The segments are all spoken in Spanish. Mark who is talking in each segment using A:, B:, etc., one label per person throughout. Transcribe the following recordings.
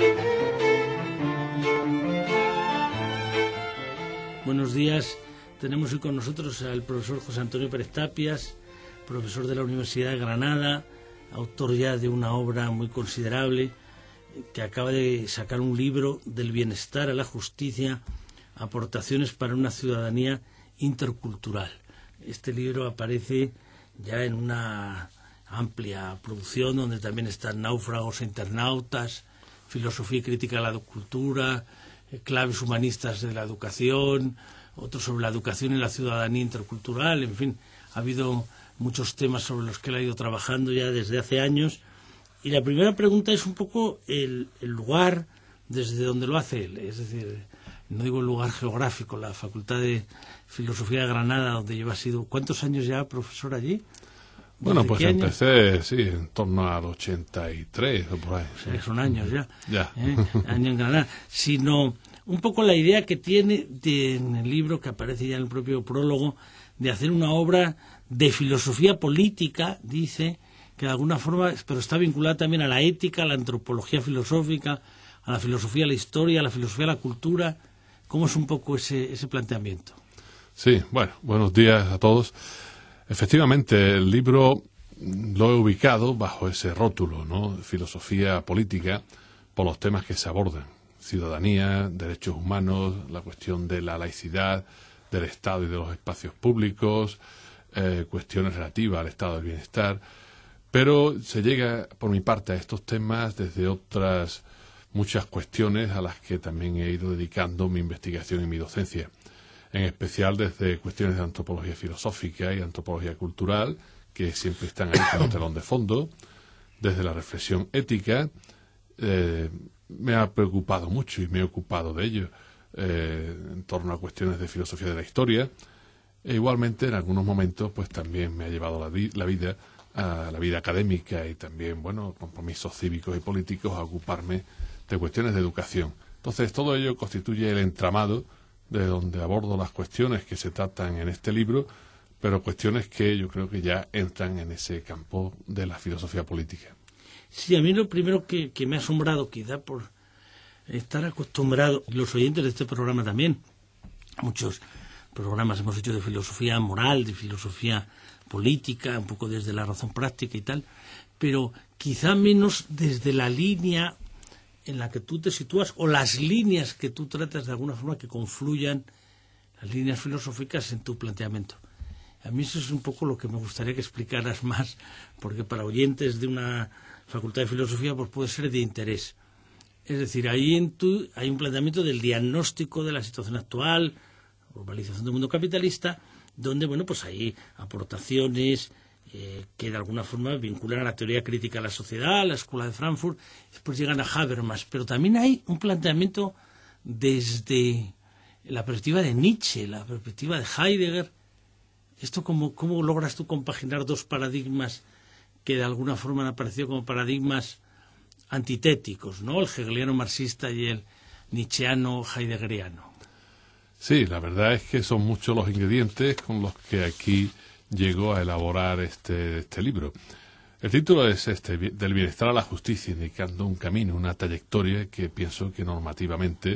A: Buenos días. Tenemos hoy con nosotros al profesor José Antonio Pérez Tapias, profesor de la Universidad de Granada, autor ya de una obra muy considerable, que acaba de sacar un libro del bienestar a la justicia, aportaciones para una ciudadanía intercultural. Este libro aparece ya en una amplia producción donde también están Náufragos e internautas, Filosofía y crítica de la cultura, Claves humanistas de la educación, otro sobre la educación y la ciudadanía intercultural. En fin, ha habido muchos temas sobre los que él ha ido trabajando ya desde hace años. Y la primera pregunta es un poco el lugar desde donde lo hace él. Es decir, no digo el lugar geográfico, la Facultad de Filosofía de Granada, donde lleva sido... ¿Cuántos años ya, profesor, allí?
B: Bueno, pues empecé, sí, en torno al 83 o por ahí.
A: O sea, son años ya.
B: Ya.
A: Años en Granada. Sino un poco la idea que tiene en el libro, que aparece ya en el propio prólogo, de hacer una obra de filosofía política, dice, que de alguna forma, pero está vinculada también a la ética, a la antropología filosófica, a la filosofía de la historia, a la filosofía de la cultura. ¿Cómo es un poco ese planteamiento?
B: Sí, bueno, buenos días a todos. Efectivamente, el libro lo he ubicado bajo ese rótulo, ¿no? Filosofía política, por los temas que se abordan. Ciudadanía, derechos humanos, la cuestión de la laicidad, del Estado y de los espacios públicos, cuestiones relativas al estado del bienestar. Pero se llega, por mi parte, a estos temas desde otras muchas cuestiones a las que también he ido dedicando mi investigación y mi docencia. En especial desde cuestiones de antropología filosófica y antropología cultural, que siempre están ahí como telón de fondo, desde la reflexión ética. Me ha preocupado mucho y me he ocupado de ello en torno a cuestiones de filosofía de la historia. E igualmente, en algunos momentos, pues también me ha llevado la vida a la vida académica y también, bueno, compromisos cívicos y políticos a ocuparme de cuestiones de educación. Entonces, todo ello constituye el entramado de donde abordo las cuestiones que se tratan en este libro, pero cuestiones que yo creo que ya entran en ese campo de la filosofía política.
A: Sí, a mí lo primero que me ha asombrado, quizá por estar acostumbrado, los oyentes de este programa también, muchos programas hemos hecho de filosofía moral, de filosofía política, un poco desde la razón práctica y tal, pero quizá menos desde la línea en la que tú te sitúas o las líneas que tú tratas de alguna forma que confluyan, las líneas filosóficas en tu planteamiento. A mí eso es un poco lo que me gustaría que explicaras más, porque para oyentes de una facultad de filosofía pues puede ser de interés. Es decir, ahí hay un planteamiento del diagnóstico de la situación actual, globalización del mundo capitalista, donde, bueno, pues hay aportaciones que de alguna forma vinculan a la teoría crítica de la sociedad, a la Escuela de Frankfurt, después llegan a Habermas, pero también hay un planteamiento desde la perspectiva de Nietzsche, la perspectiva de Heidegger. ¿Esto cómo logras tú compaginar dos paradigmas que de alguna forma han aparecido como paradigmas antitéticos, ¿no? El hegeliano marxista y el nietzscheano heideggeriano.
B: Sí, la verdad es que son muchos los ingredientes con los que aquí llegó a elaborar este libro. El título es Del bienestar a la justicia, indicando un camino, una trayectoria que pienso que normativamente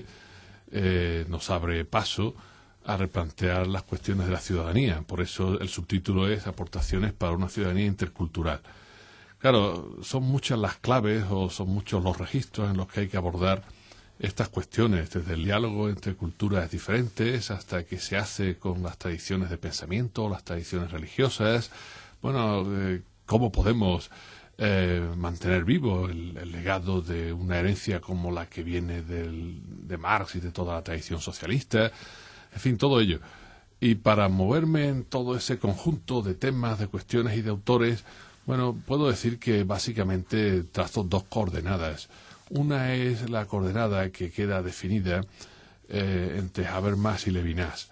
B: nos abre paso a replantear las cuestiones de la ciudadanía. Por eso el subtítulo es Aportaciones para una ciudadanía intercultural. Claro, son muchas las claves o son muchos los registros en los que hay que abordar estas cuestiones, desde el diálogo entre culturas diferentes hasta que se hace con las tradiciones de pensamiento, las tradiciones religiosas. Bueno, ¿cómo podemos mantener vivo el legado de una herencia como la que viene de Marx y de toda la tradición socialista? En fin, todo ello. Y para moverme en todo ese conjunto de temas, de cuestiones y de autores, bueno, puedo decir que básicamente trazo dos coordenadas. Una es la coordenada que queda definida entre Habermas y Levinas.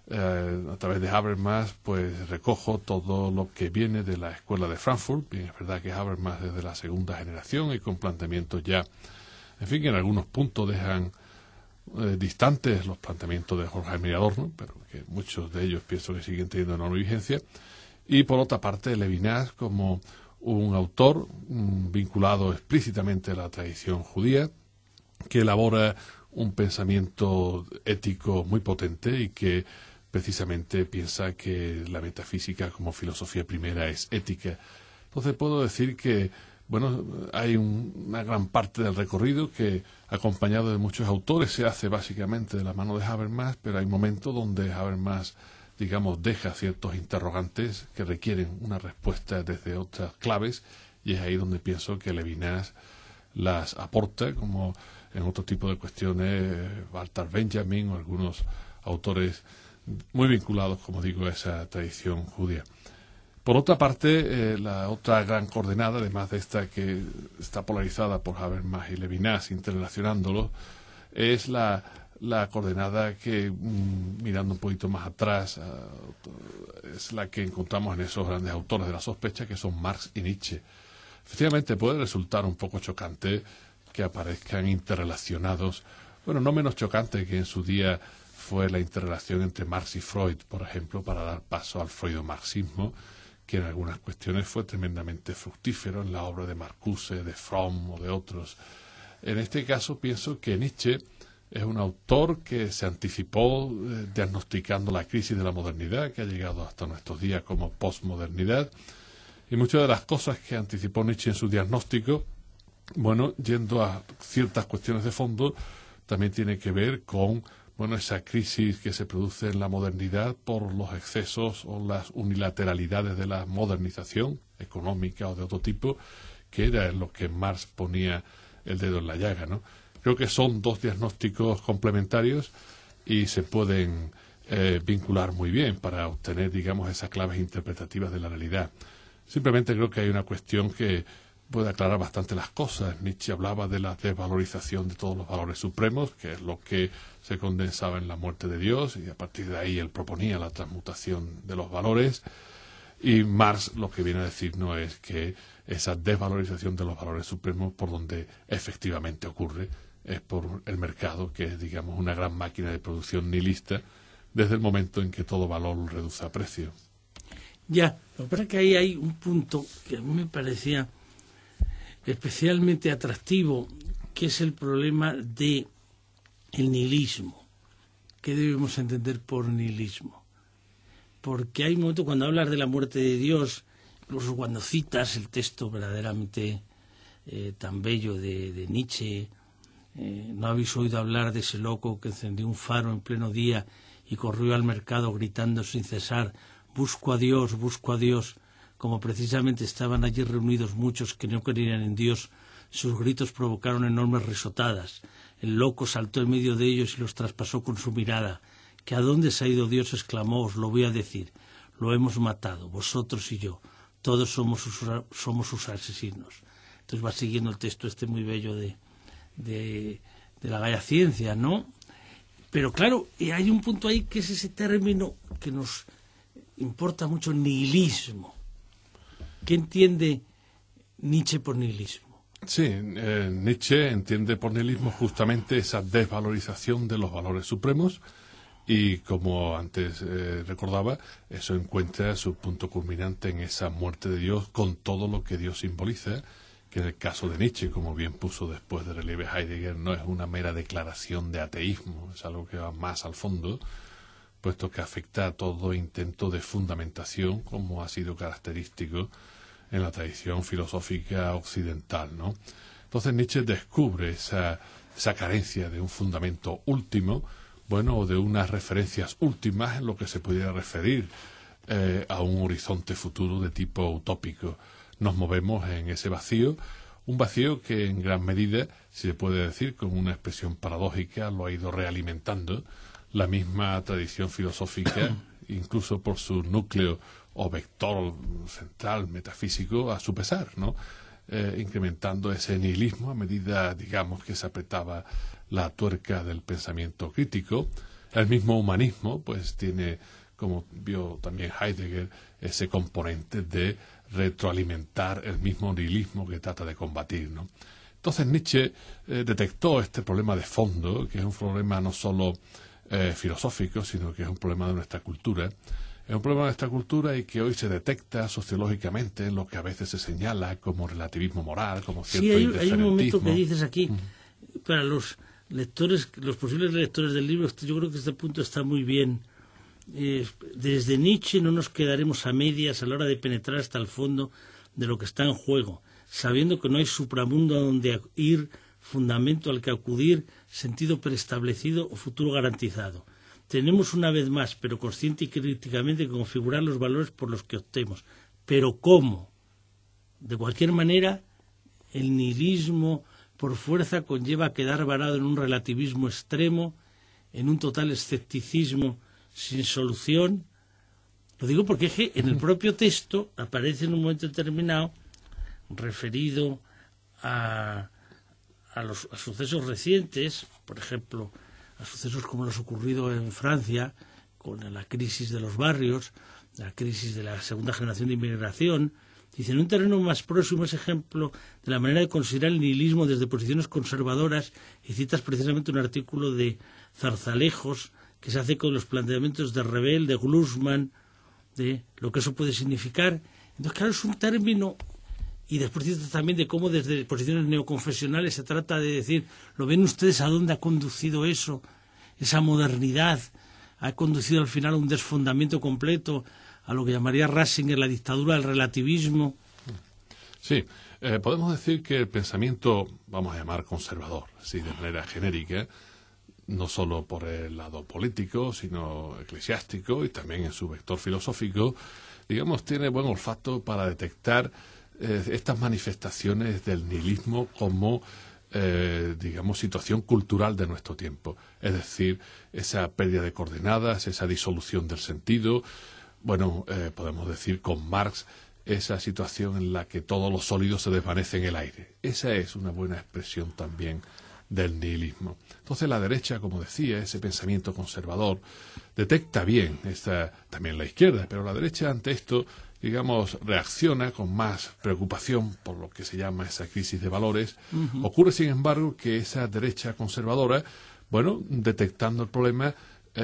B: A través de Habermas, pues recojo todo lo que viene de la Escuela de Frankfurt. Bien, es verdad que Habermas desde la segunda generación y con planteamientos ya, en fin, que en algunos puntos dejan distantes los planteamientos de Jorge Jaime Adorno, pero que muchos de ellos pienso que siguen teniendo enorme vigencia. Y por otra parte, Levinas como un autor vinculado explícitamente a la tradición judía, que elabora un pensamiento ético muy potente y que precisamente piensa que la metafísica como filosofía primera es ética. Entonces puedo decir que, bueno, hay una gran parte del recorrido que, acompañado de muchos autores, se hace básicamente de la mano de Habermas, pero hay momentos donde Habermas, digamos, deja ciertos interrogantes que requieren una respuesta desde otras claves, y es ahí donde pienso que Levinas las aporta, como en otro tipo de cuestiones Walter Benjamin o algunos autores muy vinculados, como digo, a esa tradición judía. Por otra parte, la otra gran coordenada, además de esta que está polarizada por Habermas y Levinas, interrelacionándolos, es la coordenada que, mirando un poquito más atrás, es la que encontramos en esos grandes autores de la sospecha, que son Marx y Nietzsche. Efectivamente, puede resultar un poco chocante que aparezcan interrelacionados, bueno, no menos chocante que en su día fue la interrelación entre Marx y Freud, por ejemplo, para dar paso al freudomarxismo, que en algunas cuestiones fue tremendamente fructífero en la obra de Marcuse, de Fromm o de otros. En este caso pienso que Nietzsche es un autor que se anticipó diagnosticando la crisis de la modernidad, que ha llegado hasta nuestros días como posmodernidad, y muchas de las cosas que anticipó Nietzsche en su diagnóstico, bueno, yendo a ciertas cuestiones de fondo, también tiene que ver con, bueno, esa crisis que se produce en la modernidad por los excesos o las unilateralidades de la modernización económica o de otro tipo, que era en lo que Marx ponía el dedo en la llaga, ¿no? Creo que son dos diagnósticos complementarios y se pueden vincular muy bien para obtener, digamos, esas claves interpretativas de la realidad. Simplemente creo que hay una cuestión que puede aclarar bastante las cosas. Nietzsche hablaba de la desvalorización de todos los valores supremos, que es lo que se condensaba en la muerte de Dios, y a partir de ahí él proponía la transmutación de los valores. Y Marx lo que viene a decirnos es que esa desvalorización de los valores supremos, por donde efectivamente ocurre, es por el mercado, que es, digamos, una gran máquina de producción nihilista, desde el momento en que todo valor lo reduce a precio.
A: Ya, lo que pasa es que ahí hay un punto que a mí me parecía especialmente atractivo, que es el problema de el nihilismo. ¿Qué debemos entender por nihilismo? Porque hay un momento cuando hablas de la muerte de Dios, incluso cuando citas el texto verdaderamente tan bello de Nietzsche, ¿no habéis oído hablar de ese loco que encendió un faro en pleno día y corrió al mercado gritando sin cesar, busco a Dios, como precisamente estaban allí reunidos muchos que no creían en Dios, sus gritos provocaron enormes risotadas. El loco saltó en medio de ellos y los traspasó con su mirada. ¿Que a dónde se ha ido Dios?, exclamó, os lo voy a decir. Lo hemos matado, vosotros y yo. Todos somos sus asesinos. Entonces va siguiendo el texto este muy bello de la Gaia Ciencia, ¿no? Pero claro, hay un punto ahí que es ese término que nos importa mucho, nihilismo. ¿Qué entiende Nietzsche por nihilismo?
B: Sí, Nietzsche entiende por nihilismo justamente esa desvalorización de los valores supremos y, como antes recordaba, eso encuentra su punto culminante en esa muerte de Dios con todo lo que Dios simboliza, que en el caso de Nietzsche, como bien puso después de relieve Heidegger, no es una mera declaración de ateísmo, es algo que va más al fondo, puesto que afecta a todo intento de fundamentación, como ha sido característico en la tradición filosófica occidental, ¿no? Entonces Nietzsche descubre esa carencia de un fundamento último, bueno, o de unas referencias últimas en lo que se pudiera referir a un horizonte futuro de tipo utópico. Nos movemos en ese vacío, un vacío que en gran medida, si se puede decir con una expresión paradójica, lo ha ido realimentando la misma tradición filosófica, incluso por su núcleo o vector central metafísico, a su pesar, ¿no? Incrementando ese nihilismo a medida, digamos, que se apretaba la tuerca del pensamiento crítico. El mismo humanismo, pues, tiene, como vio también Heidegger, ese componente de retroalimentar el mismo nihilismo que trata de combatir, ¿no? Entonces Nietzsche detectó este problema de fondo, que es un problema no solo filosófico, sino que es un problema de nuestra cultura. Es un problema de nuestra cultura y que hoy se detecta sociológicamente en lo que a veces se señala como relativismo moral, como cierto indifferentismo.
A: Hay un momento que dices aquí, para los lectores, los posibles lectores del libro, yo creo que este punto está muy bien. Desde Nietzsche no nos quedaremos a medias a la hora de penetrar hasta el fondo de lo que está en juego, sabiendo que no hay supramundo a donde ir, fundamento al que acudir, sentido preestablecido o futuro garantizado. Tenemos una vez más, pero consciente y críticamente, que configurar los valores por los que optemos. ¿Pero cómo? De cualquier manera, el nihilismo por fuerza conlleva a quedar varado en un relativismo extremo, en un total escepticismo sin solución. Lo digo porque es que en el propio texto aparece en un momento determinado, referido a sucesos recientes, por ejemplo, a sucesos como los ocurridos en Francia, con la crisis de los barrios, la crisis de la segunda generación de inmigración. Dice, en un terreno más próximo es ejemplo de la manera de considerar el nihilismo desde posiciones conservadoras, y citas precisamente un artículo de Zarzalejos que se hace con los planteamientos de Rebel, de Glusman, de lo que eso puede significar. Entonces, claro, es un término, y después citas también de cómo desde posiciones neoconfesionales se trata de decir, ¿lo ven ustedes a dónde ha conducido eso? Esa modernidad ha conducido al final a un desfondamiento completo, a lo que llamaría Ratzinger la dictadura del relativismo.
B: Sí, podemos decir que el pensamiento, vamos a llamar conservador, así de manera genérica, no solo por el lado político, sino eclesiástico y también en su vector filosófico, digamos, tiene buen olfato para detectar estas manifestaciones del nihilismo como, digamos, situación cultural de nuestro tiempo. Es decir, esa pérdida de coordenadas, esa disolución del sentido. Bueno, podemos decir con Marx, esa situación en la que todo lo sólido se desvanece en el aire. Esa es una buena expresión también del nihilismo. Entonces la derecha, como decía, ese pensamiento conservador, detecta bien, también la izquierda, pero la derecha ante esto, digamos, reacciona con más preocupación por lo que se llama esa crisis de valores. Ocurre, sin embargo, que esa derecha conservadora, bueno, detectando el problema,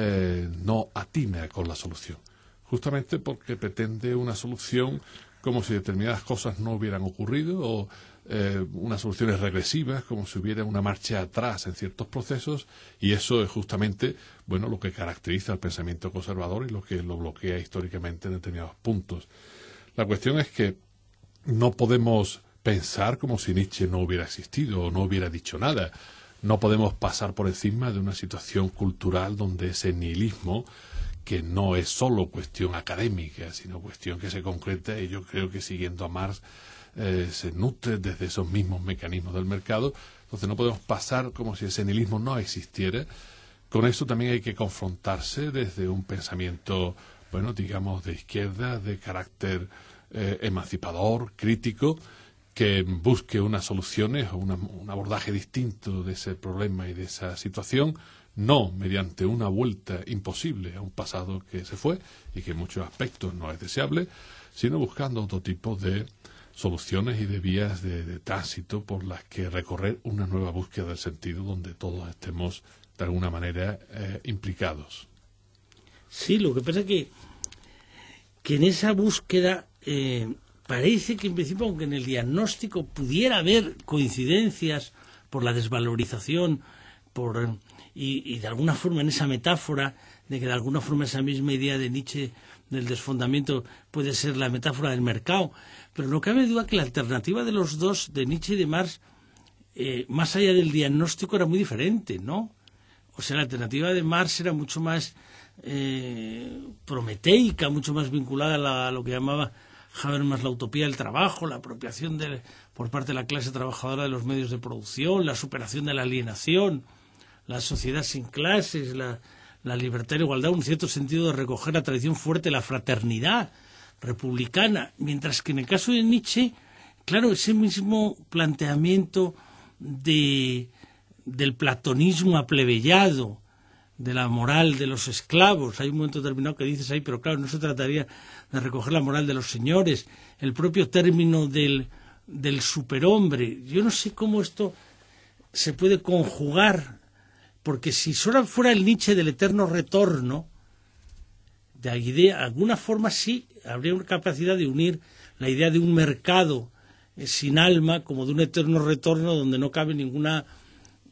B: no atina con la solución. Justamente porque pretende una solución como si determinadas cosas no hubieran ocurrido, o unas soluciones regresivas, como si hubiera una marcha atrás en ciertos procesos, y eso es justamente, bueno, lo que caracteriza al pensamiento conservador y lo que lo bloquea históricamente en determinados puntos. La cuestión es que no podemos pensar como si Nietzsche no hubiera existido o no hubiera dicho nada. No podemos pasar por encima de una situación cultural donde ese nihilismo, que no es solo cuestión académica, sino cuestión que se concreta, y yo creo que siguiendo a Marx se nutre desde esos mismos mecanismos del mercado. Entonces no podemos pasar como si ese nihilismo no existiera. Con eso también hay que confrontarse desde un pensamiento, bueno, digamos, de izquierda, de carácter emancipador, crítico, que busque unas soluciones o un abordaje distinto de ese problema y de esa situación, no mediante una vuelta imposible a un pasado que se fue y que en muchos aspectos no es deseable, sino buscando otro tipo de soluciones y de vías de tránsito por las que recorrer una nueva búsqueda del sentido donde todos estemos de alguna manera implicados.
A: Sí, lo que pasa es que en esa búsqueda parece que en principio, aunque en el diagnóstico pudiera haber coincidencias por la desvalorización, y de alguna forma en esa metáfora de que de alguna forma esa misma idea de Nietzsche del desfondamiento puede ser la metáfora del mercado, pero no cabe duda que la alternativa de los dos, de Nietzsche y de Marx, más allá del diagnóstico, era muy diferente, ¿no? O sea, la alternativa de Marx era mucho más prometeica, mucho más vinculada a lo que llamaba Habermas la utopía del trabajo, la apropiación por parte de la clase trabajadora de los medios de producción, la superación de la alienación, la sociedad sin clases, la libertad y la igualdad, un cierto sentido de recoger la tradición fuerte, la fraternidad republicana, mientras que en el caso de Nietzsche, claro, ese mismo planteamiento del platonismo aplebeyado, de la moral de los esclavos, hay un momento determinado que dices ahí, pero claro, no se trataría de recoger la moral de los señores, el propio término del superhombre. Yo no sé cómo esto se puede conjugar, porque si solo fuera el Nietzsche del eterno retorno, de alguna forma sí habría una capacidad de unir la idea de un mercado sin alma, como de un eterno retorno donde no cabe ninguna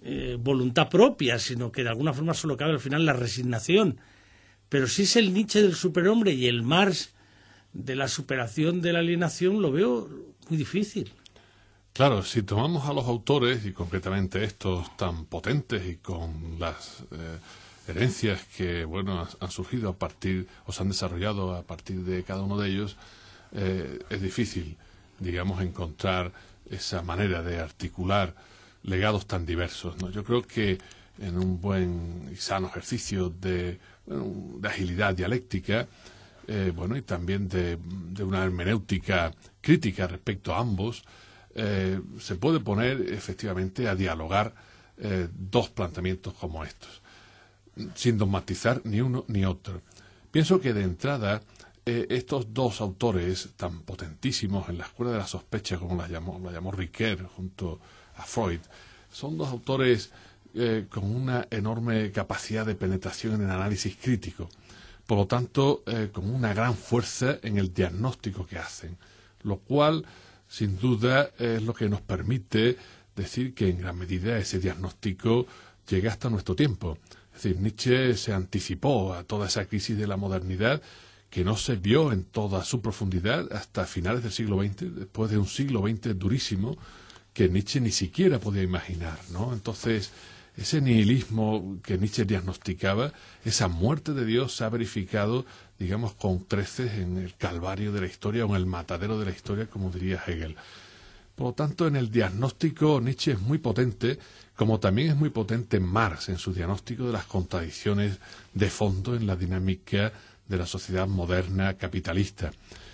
A: voluntad propia, sino que de alguna forma solo cabe al final la resignación. Pero si es el Nietzsche del superhombre y el Marx de la superación de la alienación, lo veo muy difícil.
B: Claro, si tomamos a los autores, y concretamente estos tan potentes y con las herencias que han surgido a partir, o se han desarrollado a partir de cada uno de ellos, es difícil, digamos, encontrar esa manera de articular legados tan diversos, ¿no? Yo creo que en un buen y sano ejercicio de agilidad dialéctica, y también de una hermenéutica crítica respecto a ambos, se puede poner efectivamente a dialogar dos planteamientos como estos, sin dogmatizar ni uno ni otro. Pienso que de entrada estos dos autores tan potentísimos en la escuela de la sospecha, como la llamó Ricoeur junto a Freud, son dos autores con una enorme capacidad de penetración en el análisis crítico, por lo tanto con una gran fuerza en el diagnóstico que hacen, lo cual sin duda es lo que nos permite decir que en gran medida ese diagnóstico llega hasta nuestro tiempo. Es decir, Nietzsche se anticipó a toda esa crisis de la modernidad que no se vio en toda su profundidad hasta finales del siglo XX, después de un siglo XX durísimo que Nietzsche ni siquiera podía imaginar, ¿no? Entonces, ese nihilismo que Nietzsche diagnosticaba, esa muerte de Dios se ha verificado, digamos, con creces en el calvario de la historia o en el matadero de la historia, como diría Hegel. Por lo tanto, en el diagnóstico Nietzsche es muy potente, como también es muy potente Marx en su diagnóstico de las contradicciones de fondo en la dinámica de la sociedad moderna capitalista.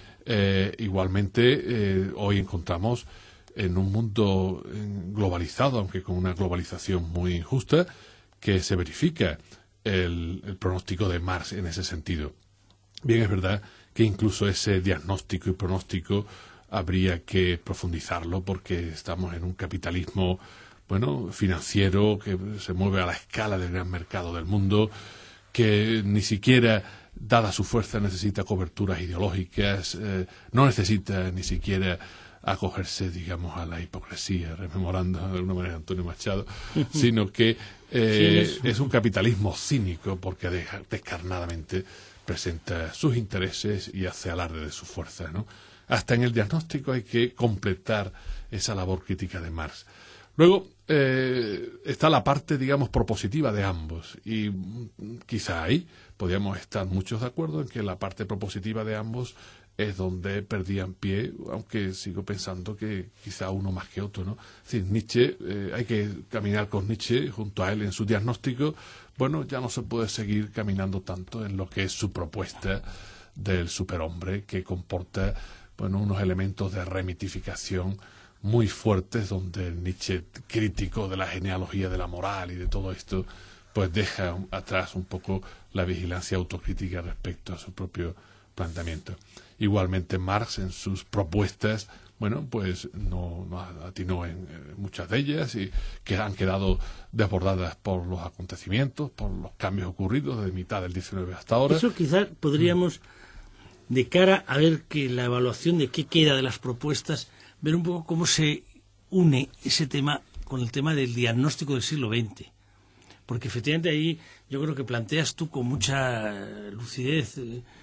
B: Igualmente, hoy encontramos en un mundo globalizado, aunque con una globalización muy injusta, que se verifica el pronóstico de Marx en ese sentido. Bien, es verdad que incluso ese diagnóstico y pronóstico habría que profundizarlo porque estamos en un capitalismo, financiero que se mueve a la escala del gran mercado del mundo, que ni siquiera, dada su fuerza, necesita coberturas ideológicas, no necesita ni siquiera acogerse, digamos, a la hipocresía, rememorando de alguna manera a Antonio Machado, sino que es un capitalismo cínico porque descarnadamente presenta sus intereses y hace alarde de su fuerza, ¿no? Hasta en el diagnóstico hay que completar esa labor crítica de Marx. Luego está la parte, digamos, propositiva de ambos, y quizá ahí podríamos estar muchos de acuerdo en que la parte propositiva de ambos es donde perdían pie, aunque sigo pensando que quizá uno más que otro, ¿no? Es decir, Nietzsche, hay que caminar con Nietzsche junto a él en su diagnóstico. Ya no se puede seguir caminando tanto en lo que es su propuesta del superhombre, que comporta, unos elementos de remitificación muy fuertes, donde el Nietzsche crítico de la genealogía de la moral y de todo esto, pues deja atrás un poco la vigilancia autocrítica respecto a su propio planteamiento. Igualmente Marx en sus propuestas, no atinó en muchas de ellas y que han quedado desbordadas por los acontecimientos, por los cambios ocurridos desde mitad del XIX hasta ahora.
A: Eso quizás podríamos, de cara a ver que la evaluación de qué queda de las propuestas, ver un poco cómo se une ese tema con el tema del diagnóstico del siglo XX. Porque efectivamente ahí yo creo que planteas tú con mucha lucidez,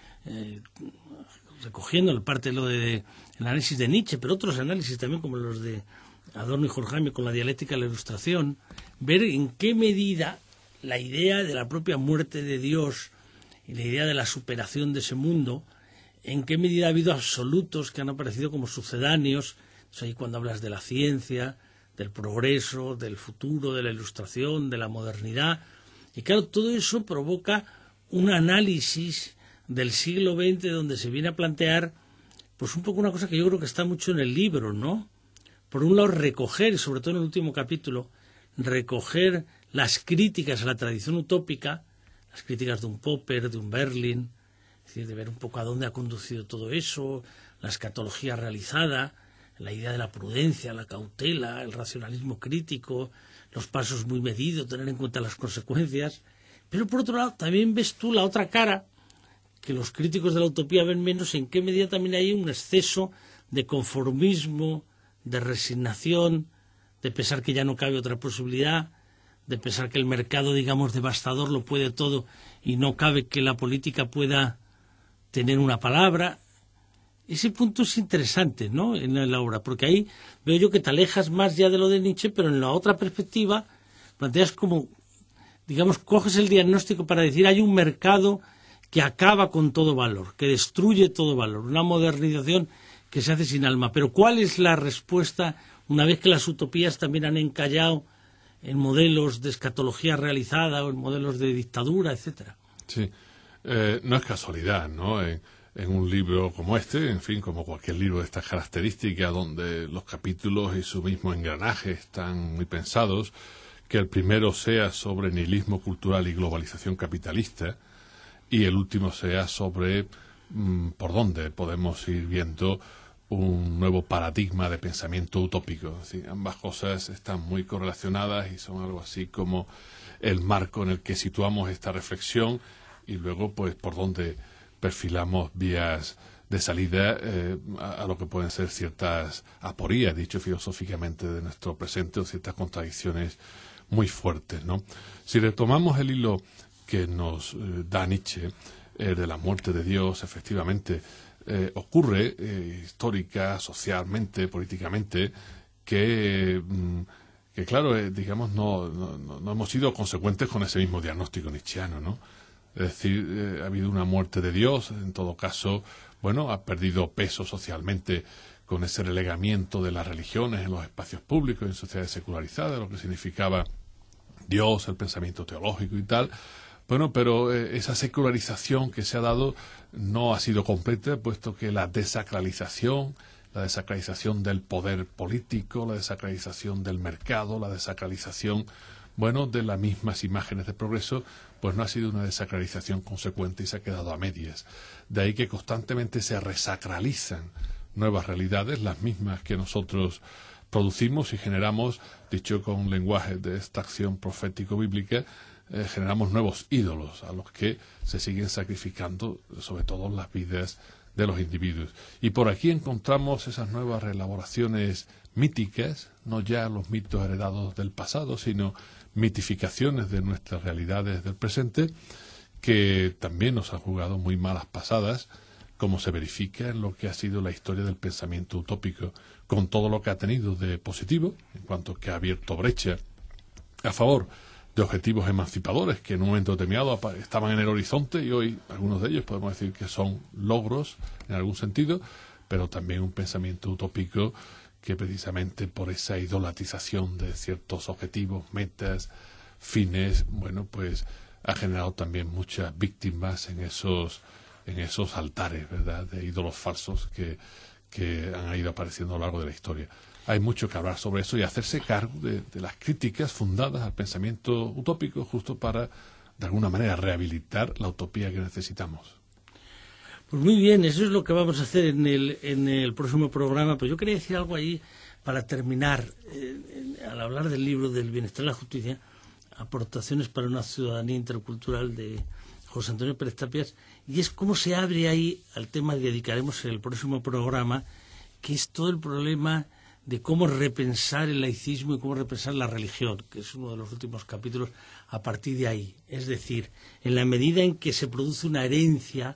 A: recogiendo en parte lo de el análisis de Nietzsche, pero otros análisis también como los de Adorno y Horkheimer con la dialéctica de la Ilustración, ver en qué medida la idea de la propia muerte de Dios y la idea de la superación de ese mundo, en qué medida ha habido absolutos que han aparecido como sucedáneos. Entonces, ahí cuando hablas de la ciencia, del progreso, del futuro, de la Ilustración, de la modernidad, y claro, todo eso provoca un análisis del siglo XX donde se viene a plantear pues un poco una cosa que yo creo que está mucho en el libro, ¿no? Por un lado recoger, y sobre todo en el último capítulo, recoger las críticas a la tradición utópica, las críticas de un Popper, de un Berlin, es decir, de ver un poco a dónde ha conducido todo eso, la escatología realizada, la idea de la prudencia, la cautela, el racionalismo crítico, los pasos muy medidos, tener en cuenta las consecuencias. Pero por otro lado también ves tú la otra cara, que los críticos de la utopía ven menos, en qué medida también hay un exceso de conformismo, de resignación, de pensar que ya no cabe otra posibilidad, de pensar que el mercado, digamos, devastador lo puede todo y no cabe que la política pueda tener una palabra. Ese punto es interesante, ¿no?, en la obra, porque ahí veo yo que te alejas más ya de lo de Nietzsche, pero en la otra perspectiva planteas como, digamos, coges el diagnóstico para decir hay un mercado que acaba con todo valor, que destruye todo valor, una modernización que se hace sin alma. Pero ¿cuál es la respuesta una vez que las utopías también han encallado en modelos de escatología realizada o en modelos de dictadura, etcétera?
B: Sí, no es casualidad, ¿no? En un libro como este, en fin, como cualquier libro de estas características, donde los capítulos y su mismo engranaje están muy pensados, que el primero sea sobre nihilismo cultural y globalización capitalista, y el último sea sobre por dónde podemos ir viendo un nuevo paradigma de pensamiento utópico. Es decir, ambas cosas están muy correlacionadas y son algo así como el marco en el que situamos esta reflexión y luego, pues, por dónde perfilamos vías de salida a lo que pueden ser ciertas aporías, dicho filosóficamente, de nuestro presente, o ciertas contradicciones muy fuertes, ¿no? Si retomamos el hilo que nos da Nietzsche, de la muerte de Dios, efectivamente, ocurre histórica, socialmente, políticamente, que claro, digamos, no hemos sido consecuentes con ese mismo diagnóstico nietzscheano, ¿no? Es decir, ha habido una muerte de Dios, en todo caso, bueno, ha perdido peso socialmente con ese relegamiento de las religiones en los espacios públicos, en sociedades secularizadas, lo que significaba Dios, el pensamiento teológico y tal. Bueno, pero esa secularización que se ha dado no ha sido completa, puesto que la desacralización del poder político, la desacralización del mercado, la desacralización, bueno, de las mismas imágenes de progreso, pues no ha sido una desacralización consecuente y se ha quedado a medias. De ahí que constantemente se resacralizan nuevas realidades, las mismas que nosotros producimos y generamos, dicho con lenguaje de extracción profético-bíblica, generamos nuevos ídolos a los que se siguen sacrificando, sobre todo las vidas de los individuos. Y por aquí encontramos esas nuevas reelaboraciones míticas, no ya los mitos heredados del pasado, sino mitificaciones de nuestras realidades del presente, que también nos han jugado muy malas pasadas, como se verifica en lo que ha sido la historia del pensamiento utópico, con todo lo que ha tenido de positivo, en cuanto que ha abierto brecha a favor de objetivos emancipadores que en un momento determinado estaban en el horizonte y hoy algunos de ellos podemos decir que son logros en algún sentido, pero también un pensamiento utópico que precisamente por esa idolatización de ciertos objetivos, metas, fines, bueno, pues ha generado también muchas víctimas en esos altares, ¿verdad?, de ídolos falsos que han ido apareciendo a lo largo de la historia. Hay mucho que hablar sobre eso y hacerse cargo de las críticas fundadas al pensamiento utópico, justo para, de alguna manera, rehabilitar la utopía que necesitamos.
A: Pues muy bien, eso es lo que vamos a hacer en el próximo programa. Pero yo quería decir algo ahí para terminar, al hablar del libro del bienestar y la justicia, aportaciones para una ciudadanía intercultural de José Antonio Pérez Tapias, y es cómo se abre ahí al tema que dedicaremos en el próximo programa, que es todo el problema de cómo repensar el laicismo y cómo repensar la religión, que es uno de los últimos capítulos a partir de ahí. Es decir, en la medida en que se produce una herencia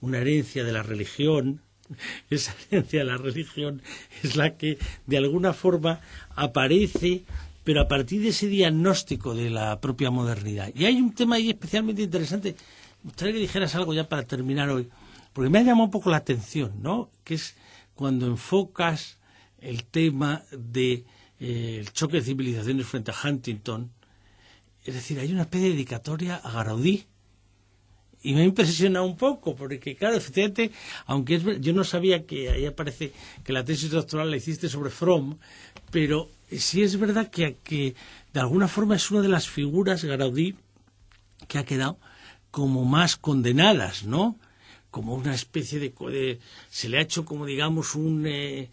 A: de la religión, esa herencia de la religión es la que de alguna forma aparece, pero a partir de ese diagnóstico de la propia modernidad. Y hay un tema ahí especialmente interesante. Me gustaría que dijeras algo ya para terminar hoy, porque me ha llamado un poco la atención, ¿no?, que es cuando enfocas el tema de el choque de civilizaciones frente a Huntington. Es decir, hay una especie de dedicatoria a Gaudí, y me ha impresionado un poco, porque claro, efectivamente, aunque yo no sabía que ahí aparece que la tesis doctoral la hiciste sobre Fromm, pero sí es verdad que de alguna forma es una de las figuras, Gaudí, que ha quedado como más condenadas, ¿no?, como una especie de se le ha hecho como, digamos, un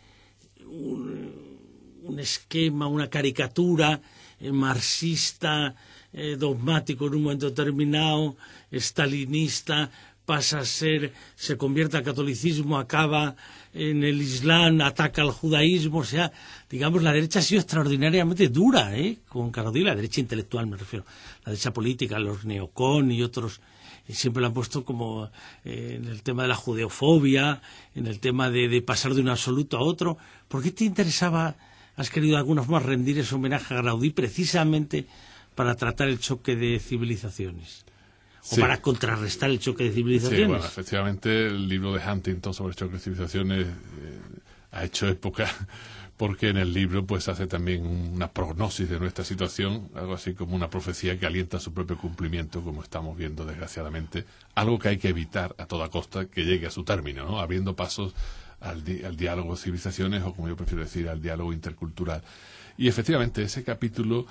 A: esquema, una caricatura marxista, dogmático en un momento determinado, estalinista, pasa a ser, se convierte al catolicismo, acaba en el Islam, ataca al judaísmo. O sea, digamos, la derecha ha sido extraordinariamente dura, con Garodí, la derecha intelectual me refiero, la derecha política, los neocon y otros, siempre lo han puesto como en el tema de la judeofobia, en el tema de pasar de un absoluto a otro. ¿Por qué te interesaba, has querido de alguna forma rendir ese homenaje a Gaudí precisamente para tratar el choque de civilizaciones? ¿O
B: sí,
A: para contrarrestar el choque de civilizaciones?
B: Sí, bueno, efectivamente el libro de Huntington sobre el choque de civilizaciones ha hecho época, porque en el libro pues hace también una prognosis de nuestra situación, algo así como una profecía que alienta su propio cumplimiento, como estamos viendo desgraciadamente, algo que hay que evitar a toda costa que llegue a su término, ¿no? Abriendo pasos al diálogo de civilizaciones, o como yo prefiero decir, al diálogo intercultural. Y efectivamente ese capítulo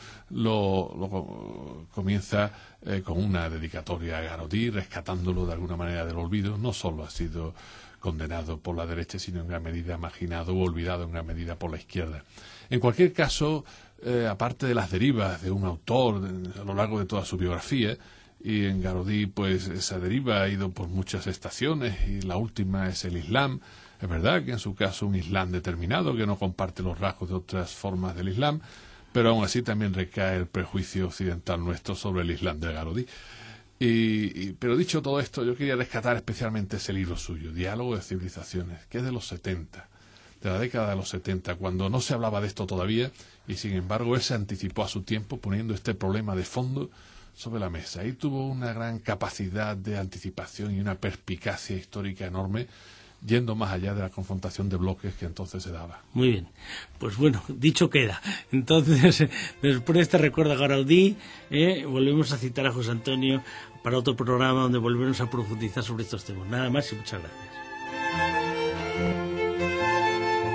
B: lo comienza con una dedicatoria a Garodí, rescatándolo de alguna manera del olvido. No solo ha sido condenado por la derecha, sino en gran medida marginado o olvidado en gran medida por la izquierda. En cualquier caso, aparte de las derivas de un autor a lo largo de toda su biografía, y en Garodí pues esa deriva ha ido por muchas estaciones, y la última es el Islam. Es verdad que en su caso un Islam determinado que no comparte los rasgos de otras formas del Islam, pero aún así también recae el prejuicio occidental nuestro sobre el Islam de Garodí. Pero dicho todo esto, yo quería rescatar especialmente ese libro suyo, Diálogo de Civilizaciones, que es de los 70, de la década de los 70, cuando no se hablaba de esto todavía, y sin embargo él se anticipó a su tiempo poniendo este problema de fondo sobre la mesa. Y tuvo una gran capacidad de anticipación y una perspicacia histórica enorme, yendo más allá de la confrontación de bloques que entonces se daba.
A: Muy bien, pues bueno, dicho queda. Entonces, después de este recuerdo a Gaudí, volvemos a citar a José Antonio para otro programa donde volvemos a profundizar sobre estos temas. Nada más y muchas gracias.